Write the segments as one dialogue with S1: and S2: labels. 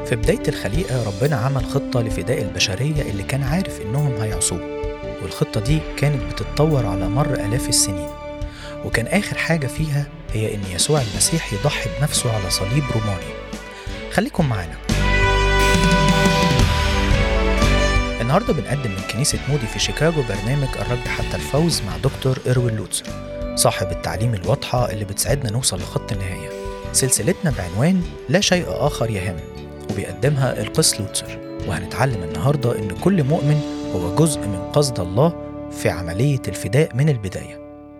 S1: في بداية الخليقة ربنا عمل خطة لفداء البشرية اللي كان عارف إنهم هيعصوه، والخطة دي كانت بتتطور على مر آلاف السنين، وكان آخر حاجة فيها هي إن يسوع المسيح يضحي بنفسه على صليب روماني. خليكم معانا. النهاردة بنقدم من كنيسة مودي في شيكاغو برنامج الرد حتى الفوز مع دكتور إروين لوتسر، صاحب التعليم الواضحة اللي بتساعدنا نوصل لخط النهاية. سلسلتنا بعنوان لا شيء آخر يهم، وبيقدمها القس لوتسر، وهنتعلم النهاردة إن كل مؤمن هو جزء من قصد الله في عملية الفداء من البداية.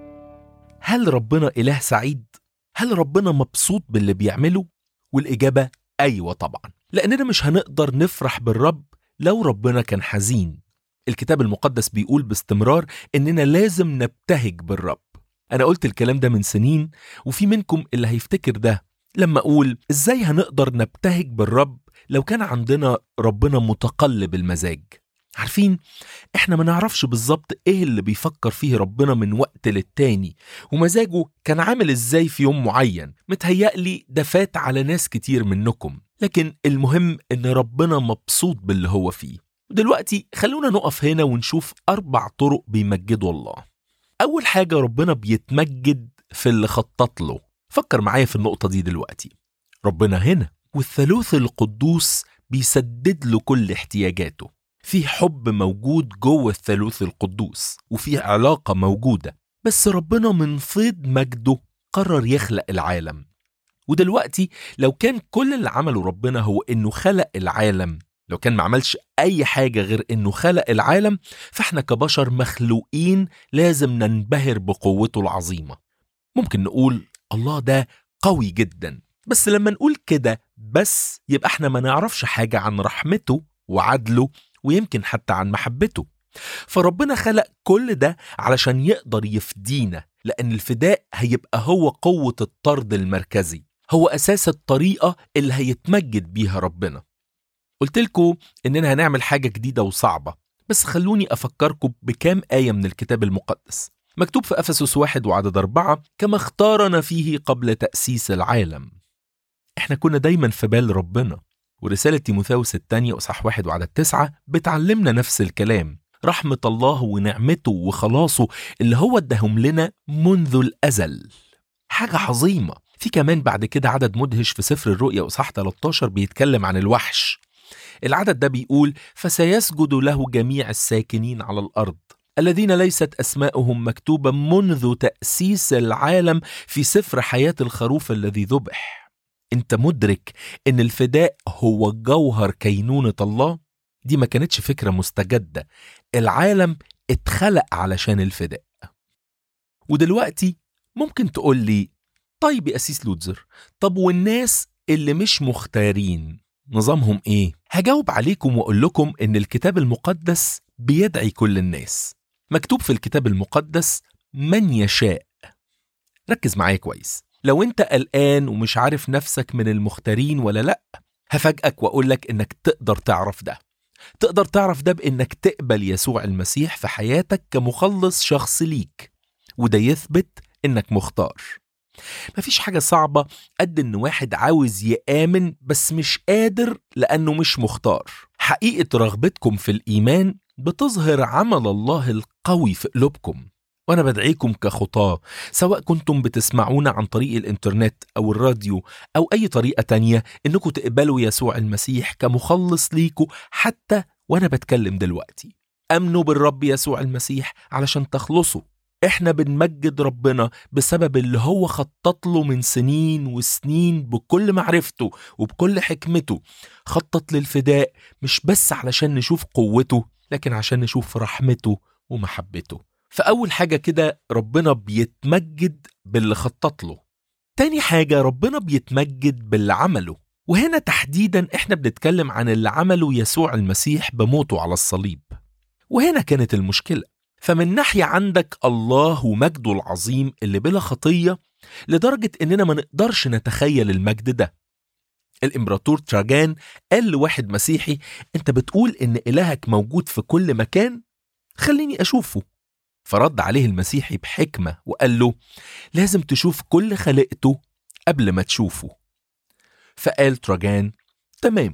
S2: هل ربنا إله سعيد؟ هل ربنا مبسوط باللي بيعمله؟ والإجابة أيوة طبعا، لأننا مش هنقدر نفرح بالرب لو ربنا كان حزين. الكتاب المقدس بيقول باستمرار إننا لازم نبتهج بالرب. أنا قلت الكلام ده من سنين، وفي منكم اللي هيفتكر ده لما أقول إزاي هنقدر نبتهج بالرب لو كان عندنا ربنا متقلب المزاج. عارفين، إحنا ما نعرفش بالظبط إيه اللي بيفكر فيه ربنا من وقت للتاني، ومزاجه كان عامل إزاي في يوم معين. متهيألي ده فات على ناس كتير منكم، لكن المهم إن ربنا مبسوط باللي هو فيه. ودلوقتي خلونا نقف هنا ونشوف 4 طرق بيمجدوا الله. أول حاجة، ربنا بيتمجد في اللي خطط له. فكر معايا في النقطة دي دلوقتي. ربنا هنا والثالوث القدوس بيسدد له كل احتياجاته. في حب موجود جوه الثالوث القدوس، وفي علاقة موجودة، بس ربنا من فيض مجده قرر يخلق العالم. ودلوقتي لو كان كل اللي عمله ربنا هو إنه خلق العالم، لو كان ما عملش أي حاجة غير إنه خلق العالم، فإحنا كبشر مخلوقين لازم ننبهر بقوته العظيمة. ممكن نقول الله ده قوي جدا، بس لما نقول كده بس يبقى احنا ما نعرفش حاجة عن رحمته وعدله، ويمكن حتى عن محبته. فربنا خلق كل ده علشان يقدر يفدينا، لأن الفداء هيبقى هو قوة الطرد المركزي، هو أساس الطريقة اللي هيتمجد بيها ربنا. قلت لكم إننا هنعمل حاجة جديدة وصعبة، بس خلوني أفكركم بكام آية من الكتاب المقدس. مكتوب في أفسس 1:4 كما اختارنا فيه قبل تأسيس العالم. احنا كنا دايما في بال ربنا. ورسالة تيموثاوس الثانية وإصحاح 1:9 بتعلمنا نفس الكلام. رحمة الله ونعمته وخلاصه اللي هو ادهم لنا منذ الأزل، حاجة عظيمة. في كمان بعد كده عدد مدهش في سفر الرؤيا وإصحاح 13 بيتكلم عن الوحش. العدد ده بيقول: فسيسجد له جميع الساكنين على الأرض الذين ليست أسماؤهم مكتوبة منذ تأسيس العالم في سفر حياة الخروف الذي ذبح. انت مدرك ان الفداء هو جوهر كينونة الله؟ دي ما كانتش فكرة مستجدة، العالم اتخلق علشان الفداء. ودلوقتي ممكن تقول لي: طيب يا أسيس لوتزر، طب والناس اللي مش مختارين نظامهم ايه؟ هجاوب عليكم واقول لكم ان الكتاب المقدس بيدعي كل الناس. مكتوب في الكتاب المقدس: من يشاء. ركز معايا كويس. لو انت قلقان ومش عارف نفسك من المختارين ولا لا، هفاجئك واقول لك انك تقدر تعرف ده. تقدر تعرف ده بانك تقبل يسوع المسيح في حياتك كمخلص شخص ليك، وده يثبت انك مختار. مفيش حاجة صعبة قد ان واحد عاوز يآمن بس مش قادر لانه مش مختار. حقيقة رغبتكم في الإيمان بتظهر عمل الله القوي في قلوبكم. وأنا بدعيكم كخطاة، سواء كنتم بتسمعونا عن طريق الإنترنت أو الراديو أو أي طريقة تانية، إنكم تقبلوا يسوع المسيح كمخلص ليكوا. حتى وأنا بتكلم دلوقتي، أمنوا بالرب يسوع المسيح علشان تخلصوا. إحنا بنمجد ربنا بسبب اللي هو خطط له من سنين وسنين بكل معرفته وبكل حكمته. خطط للفداء مش بس علشان نشوف قوته، لكن عشان نشوف رحمته ومحبته. فأول حاجة كده، ربنا بيتمجد باللي خطط له. تاني حاجة، ربنا بيتمجد باللي عمله. وهنا تحديدا احنا بنتكلم عن اللي عمله يسوع المسيح بموته على الصليب. وهنا كانت المشكلة. فمن ناحية عندك الله ومجده العظيم اللي بلا خطية، لدرجة اننا ما نقدرش نتخيل المجد ده. الإمبراطور تراجان قال لواحد مسيحي: انت بتقول ان إلهك موجود في كل مكان؟ خليني أشوفه. فرد عليه المسيحي بحكمة وقال له: لازم تشوف كل خلقته قبل ما تشوفه. فقال تراجان: تمام،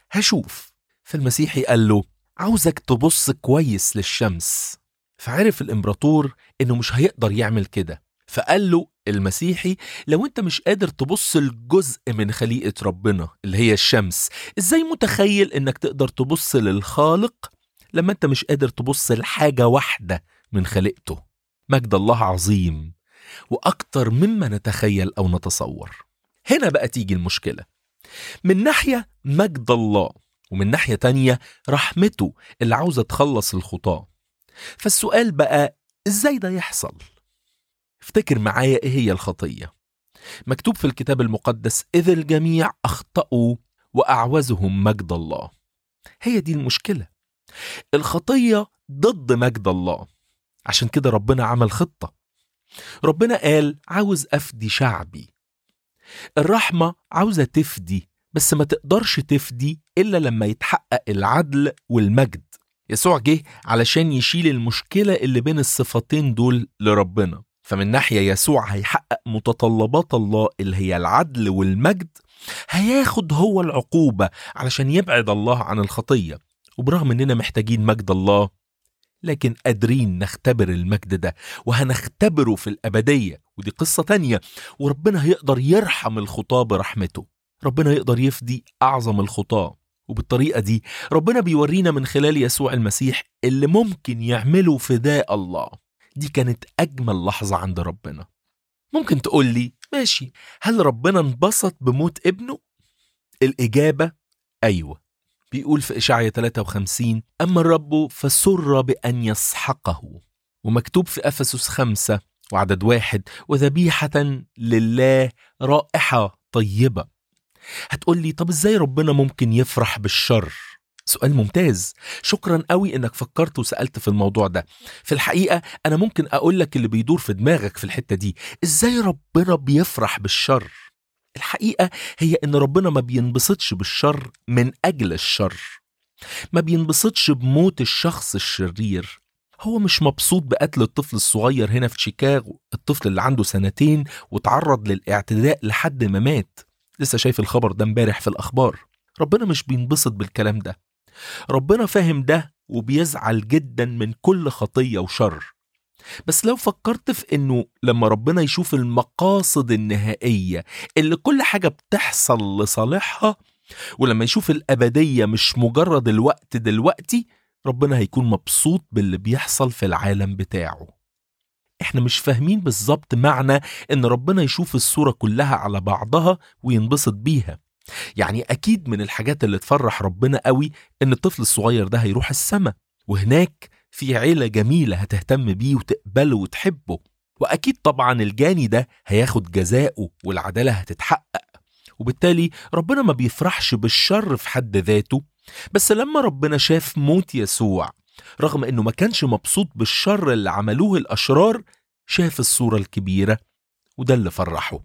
S2: هشوف. فالمسيحي قال له عاوزك تبص كويس للشمس. فعرف الإمبراطور إنه مش هيقدر يعمل كده، فقال له المسيحي لو أنت مش قادر تبص لجزء من خليقة ربنا اللي هي الشمس، إزاي متخيل إنك تقدر تبص للخالق لما أنت مش قادر تبص لحاجة واحدة من خليقته؟ مجد الله عظيم وأكتر مما نتخيل أو نتصور. هنا بقى تيجي المشكلة، من ناحية مجد الله، ومن ناحية تانية رحمته اللي عاوزة تخلص الخطاة. فالسؤال بقى إزاي ده يحصل؟ افتكر معايا إيه هي الخطية. مكتوب في الكتاب المقدس إذ الجميع أخطأوا وأعوزهم مجد الله. هي دي المشكلة، الخطية ضد مجد الله. عشان كده ربنا عمل خطة. ربنا قال عاوز أفدي شعبي. الرحمة عاوزة تفدي، بس ما تقدرش تفدي إلا لما يتحقق العدل والمجد. يسوع جه علشان يشيل المشكلة اللي بين الصفتين دول لربنا. فمن ناحية يسوع هيحقق متطلبات الله اللي هي العدل والمجد، هياخد هو العقوبة علشان يبعد الله عن الخطية. وبرغم إننا محتاجين مجد الله، لكن قادرين نختبر المجد ده، وهنختبره في الأبدية، ودي قصة تانية. وربنا هيقدر يرحم الخطاة برحمته. ربنا يقدر يفدي أعظم الخطاة، وبالطريقة دي ربنا بيورينا من خلال يسوع المسيح اللي ممكن يعمله فداء الله. دي كانت أجمل لحظة عند ربنا. ممكن تقول لي ماشي، هل ربنا انبسط بموت ابنه؟ الإجابة أيوة. بيقول في إشعياء 53 أما الرب فسر بأن يسحقه. ومكتوب في أفسس 5 وعدد 1 وذبيحة لله رائحة طيبة. هتقول لي طب إزاي ربنا ممكن يفرح بالشر؟ سؤال ممتاز، شكرا قوي إنك فكرت وسألت في الموضوع ده. في الحقيقة أنا ممكن أقول لك اللي بيدور في دماغك في الحتة دي. إزاي ربنا بيفرح بالشر؟ الحقيقة هي إن ربنا ما بينبسطش بالشر من أجل الشر، ما بينبسطش بموت الشخص الشرير. هو مش مبسوط بقتل الطفل الصغير هنا في شيكاغو، الطفل اللي عنده 2 وتعرض للاعتداء لحد ما مات. لسه شايف الخبر ده امبارح في الأخبار. ربنا مش بينبسط بالكلام ده. ربنا فاهم ده وبيزعل جدا من كل خطية وشر. بس لو فكرت في إنه لما ربنا يشوف المقاصد النهائية اللي كل حاجة بتحصل لصالحها، ولما يشوف الأبدية مش مجرد الوقت دلوقتي، ربنا هيكون مبسوط باللي بيحصل في العالم بتاعه. احنا مش فاهمين بالظبط معنى إن ربنا يشوف الصورة كلها على بعضها وينبسط بيها. يعني أكيد من الحاجات اللي تفرح ربنا قوي إن الطفل الصغير ده هيروح السماء، وهناك في عيلة جميلة هتهتم بيه وتقبله وتحبه. وأكيد طبعا الجاني ده هياخد جزاؤه والعدالة هتتحقق. وبالتالي ربنا ما بيفرحش بالشر في حد ذاته. بس لما ربنا شاف موت يسوع، رغم إنه ما كانش مبسوط بالشر اللي عملوه الأشرار، شاف الصورة الكبيرة، وده اللي فرحه.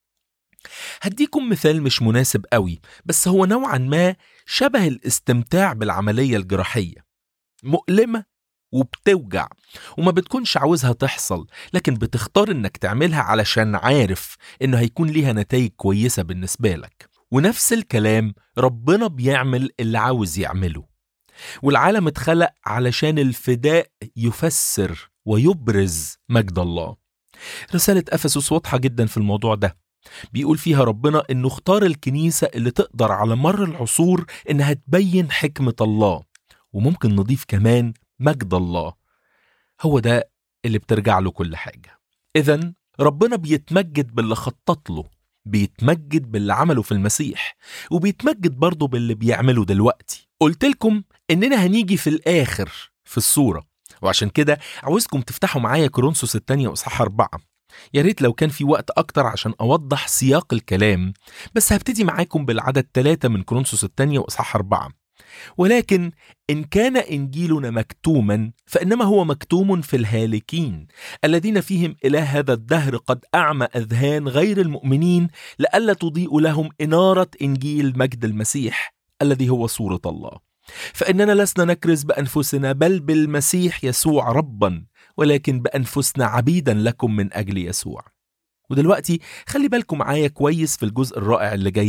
S2: هديكم مثال مش مناسب قوي، بس هو نوعا ما شبه الاستمتاع بالعملية الجراحية. مؤلمة وبتوجع وما بتكونش عاوزها تحصل، لكن بتختار انك تعملها علشان عارف انه هيكون ليها نتائج كويسة بالنسبة لك. ونفس الكلام ربنا بيعمل اللي عاوز يعمله. والعالم اتخلق علشان الفداء يفسر ويبرز مجد الله. رسالة أفسس واضحة جدا في الموضوع ده. بيقول فيها ربنا انه اختار الكنيسة اللي تقدر على مر العصور انها تبين حكمة الله، وممكن نضيف كمان مجد الله. هو ده اللي بترجع له كل حاجة. إذن ربنا بيتمجد باللي خطط له، بيتمجد باللي عمله في المسيح، وبيتمجد برضه باللي بيعمله دلوقتي. قلت لكم إننا هنيجي في الآخر في الصورة، وعشان كده عاوزكم تفتحوا معايا كورنثوس 2 إصحاح 4. يا ريت لو كان في وقت أكتر عشان أوضح سياق الكلام، بس هبتدي معاكم بالعدد 3 من كورنثوس 2 إصحاح 4. ولكن إن كان إنجيلنا مكتوما فإنما هو مكتوم في الهالكين الذين فيهم إله هذا الدهر قد أعمى أذهان غير المؤمنين لئلا تضيء لهم إنارة إنجيل مجد المسيح الذي هو صورة الله. فإننا لسنا نكرز بأنفسنا بل بالمسيح يسوع ربا، ولكن بأنفسنا عبيدا لكم من أجل يسوع. ودلوقتي خلي بالكم معايا كويس في الجزء الرائع اللي جاي ده.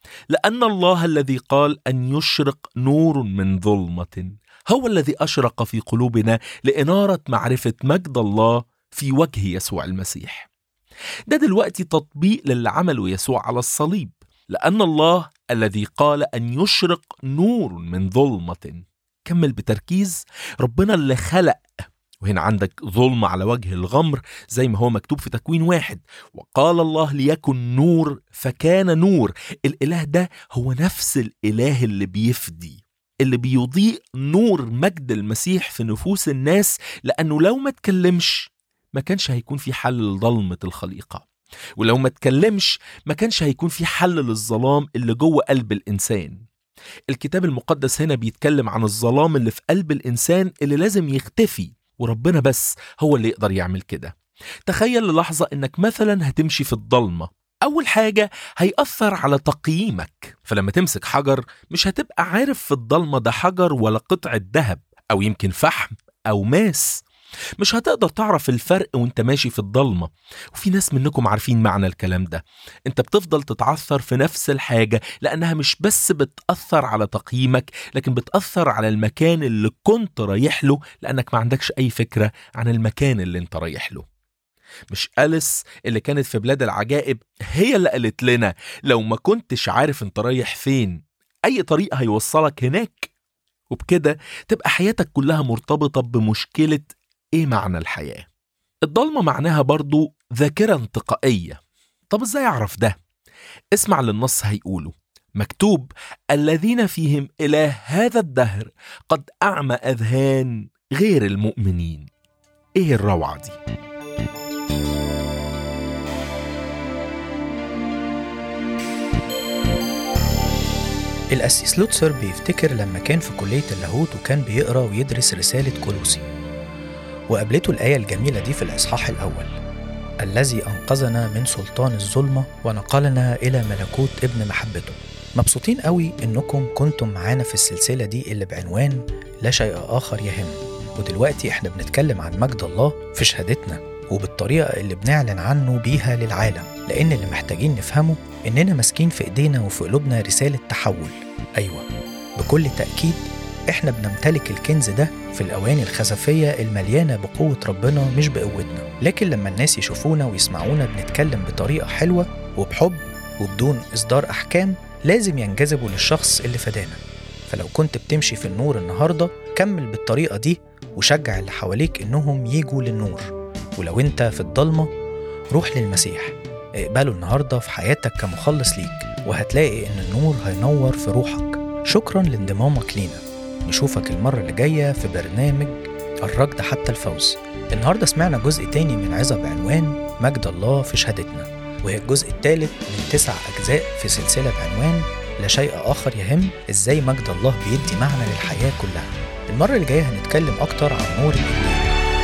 S2: لأن الله الذي قال أن يشرق نور من ظلمة هو الذي أشرق في قلوبنا لإنارة معرفة مجد الله في وجه يسوع المسيح. ده دلوقتي تطبيق للي عمله يسوع على الصليب. لأن الله الذي قال أن يشرق نور من ظلمة، كمل بتركيز، ربنا اللي خلق. وهنا عندك ظلمة على وجه الغمر زي ما هو مكتوب في تكوين 1، وقال الله ليكن نور فكان نور. الإله ده هو نفس الإله اللي بيفدي، اللي بيضيء نور مجد المسيح في نفوس الناس، لأنه لو ما تكلمش ما كانش هيكون في حل لظلمة الخليقة، ولو ما تكلمش ما كانش هيكون في حل للظلام اللي جوه قلب الإنسان. الكتاب المقدس هنا بيتكلم عن الظلام اللي في قلب الإنسان اللي لازم يختفي، وربنا بس هو اللي يقدر يعمل كده. تخيل للحظة إنك مثلا هتمشي في الضلمة، أول حاجة هيأثر على تقييمك، فلما تمسك حجر مش هتبقى عارف في الضلمة ده حجر ولا قطعة ذهب أو يمكن فحم أو ماس. مش هتقدر تعرف الفرق وانت ماشي في الضلمة. وفي ناس منكم عارفين معنى الكلام ده. انت بتفضل تتعثر في نفس الحاجة لأنها مش بس بتأثر على تقييمك، لكن بتأثر على المكان اللي كنت رايح له، لأنك ما عندكش أي فكرة عن المكان اللي انت رايح له. مش أليس اللي كانت في بلاد العجائب هي اللي قالت لنا لو ما كنتش عارف انت رايح فين أي طريق هيوصلك هناك؟ وبكده تبقى حياتك كلها مرتبطة بمشكلة ايه معنى الحياة. الضلمة معناها برضو ذاكرة انتقائية. طب ازاي اعرف ده؟ اسمع للنص هيقوله مكتوب: الذين فيهم إله هذا الدهر قد أعمى أذهان غير المؤمنين. ايه الروعة دي؟
S1: القسيس لوتسر بيفتكر لما كان في كلية اللاهوت وكان بيقرأ ويدرس رسالة كولوسي، وقابلته الآية الجميلة دي في الإصحاح الأول: الذي أنقذنا من سلطان الظلمة ونقلنا إلى ملكوت ابن محبته. مبسوطين قوي إنكم كنتم معانا في السلسلة دي اللي بعنوان لا شيء آخر يهم. ودلوقتي إحنا بنتكلم عن مجد الله في شهادتنا وبالطريقة اللي بنعلن عنه بيها للعالم، لأن اللي محتاجين نفهمه إننا ماسكين في إيدينا وفي قلوبنا رسالة تحول. أيوة، بكل تأكيد إحنا بنمتلك الكنز ده في الأواني الخزفية المليانة بقوة ربنا مش بقوتنا. لكن لما الناس يشوفونا ويسمعونا بنتكلم بطريقة حلوة وبحب وبدون إصدار أحكام، لازم ينجذبوا للشخص اللي فدانا. فلو كنت بتمشي في النور النهاردة، كمل بالطريقة دي وشجع اللي حواليك إنهم ييجوا للنور. ولو أنت في الضلمة، روح للمسيح، اقبله النهاردة في حياتك كمخلص ليك، وهتلاقي إن النور هينور في روحك. شكرا لانضمامك لينا. نشوفك المرة اللي جاية في برنامج الركض حتى الفوز. النهاردة سمعنا جزء تاني من عظة بعنوان مجد الله في شهادتنا، وهي الجزء الثالث من 9 أجزاء في سلسلة بعنوان لا شيء آخر يهم، إزاي مجد الله بيدي معنى للحياة كلها. المرة اللي جاية هنتكلم أكتر عن نور الإنجيل.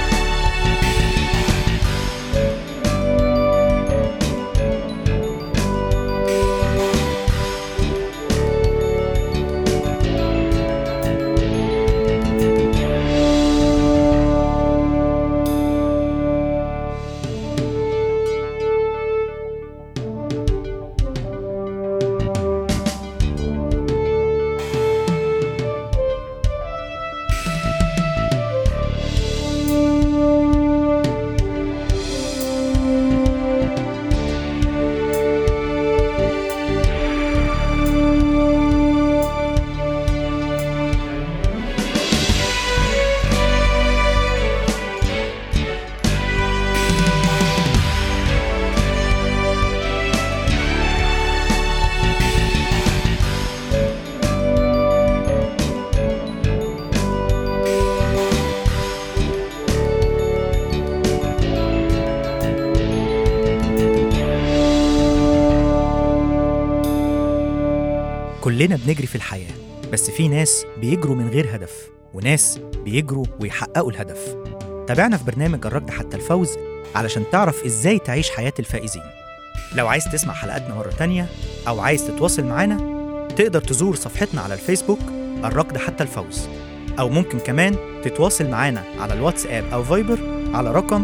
S1: كلنا بنجري في الحياة، بس في ناس بيجروا من غير هدف، وناس بيجروا ويحققوا الهدف. تابعنا في برنامج الركض حتى الفوز علشان تعرف إزاي تعيش حياة الفائزين. لو عايز تسمع حلقاتنا مرة تانية أو عايز تتواصل معنا، تقدر تزور صفحتنا على الفيسبوك الركض حتى الفوز، أو ممكن كمان تتواصل معنا على الواتساب أو فايبر على رقم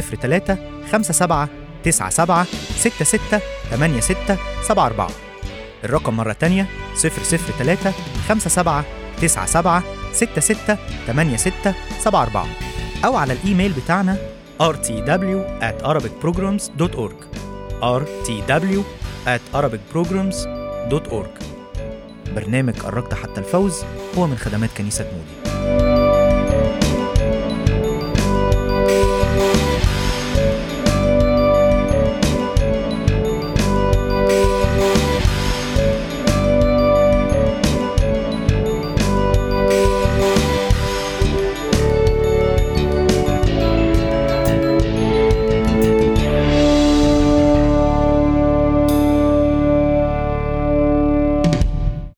S1: 003 57 97 66 86 74. الرقم مرة تانية 003-57-97-66-86-74 أو على الإيميل بتاعنا rtw@arabicprograms.org rtw@arabicprograms.org. برنامج قربت حتى الفوز هو من خدمات كنيسة مودي.